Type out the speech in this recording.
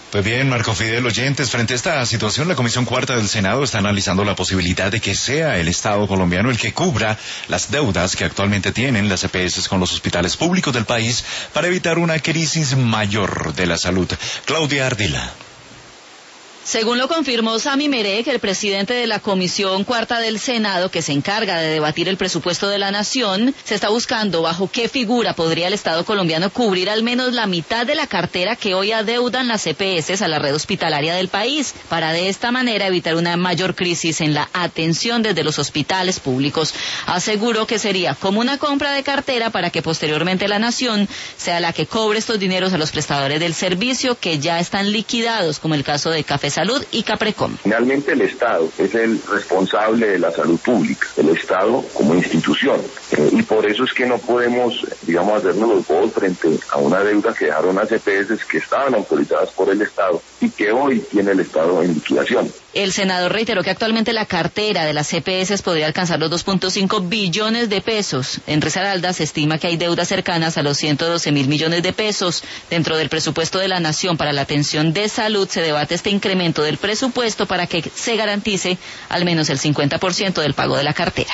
Pues bien, Marco Fidel, oyentes, frente a esta situación, la Comisión Cuarta del Senado está analizando la posibilidad de que sea el Estado colombiano el que cubra las deudas que actualmente tienen las EPS con los hospitales públicos del país para evitar una crisis mayor de la salud. Claudia Ardila. Según lo confirmó Sami Merek, el presidente de la Comisión Cuarta del Senado, que se encarga de debatir el presupuesto de la Nación, se está buscando bajo qué figura podría el Estado colombiano cubrir al menos la mitad de la cartera que hoy adeudan las EPS a la red hospitalaria del país, para de esta manera evitar una mayor crisis en la atención desde los hospitales públicos. Aseguró que sería como una compra de cartera para que posteriormente la Nación sea la que cobre estos dineros a los prestadores del servicio que ya están liquidados, como el caso de Café Salud y Caprecom. Finalmente el Estado es el responsable de la salud pública, el Estado como institución, y por eso es que no podemos, hacernos los bobos frente a una deuda que dejaron las EPS que estaban autorizadas por el Estado y que hoy tiene el Estado en liquidación. El senador reiteró que actualmente la cartera de las EPS podría alcanzar los 2.5 billones de pesos. En Risaralda se estima que hay deudas cercanas a los 112.000 millones de pesos. Dentro del presupuesto de la Nación para la atención de salud se debate este incremento del presupuesto para que se garantice al menos el 50% del pago de la cartera.